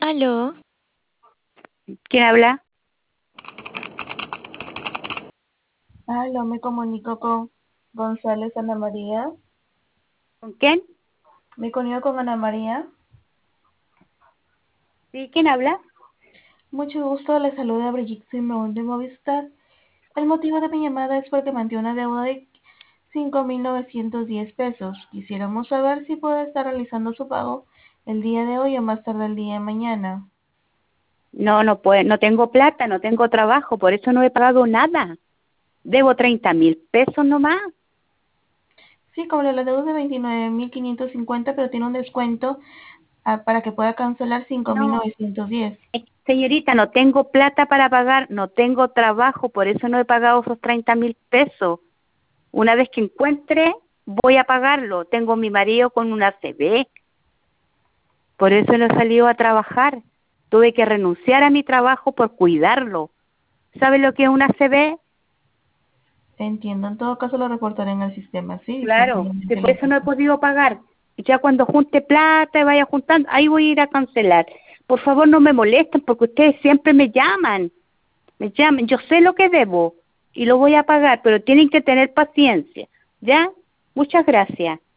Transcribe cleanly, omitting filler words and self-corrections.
Aló, ¿Quién habla? Aló, me comunico con González Ana María. ¿Con quién? Me comunico con Ana María. ¿Sí? ¿Quién habla? Mucho gusto, le saluda Brigitte Simón de Movistar. El motivo de mi llamada es porque mantiene una deuda de 5.910 pesos. Quisiéramos saber si puede estar realizando su pago el día de hoy o más tarde el día de mañana. No, no puedo, no tengo plata, no tengo trabajo, por eso no he pagado nada. Debo 30.000 pesos nomás. Sí, como la deuda es de 29.550, pero tiene un descuento para que pueda cancelar No, 5.910. señorita, no tengo plata para pagar, no tengo trabajo, por eso no he pagado esos 30.000 pesos. Una vez que encuentre, voy a pagarlo. Tengo a mi marido con una CB, por eso no he salido a trabajar. Tuve que renunciar a mi trabajo por cuidarlo. ¿Sabe lo que es una CB? Entiendo, en todo caso lo reportaré en el sistema, sí, Claro, sí, definitivamente por lo eso no he entiendo. podido pagar. Y ya cuando junte plata y vaya juntando, ahí voy a ir a cancelar. Por favor, no me molesten porque ustedes siempre me llaman. Me llaman, yo sé lo que debo y lo voy a pagar, pero tienen que tener paciencia. ¿Ya? Muchas gracias.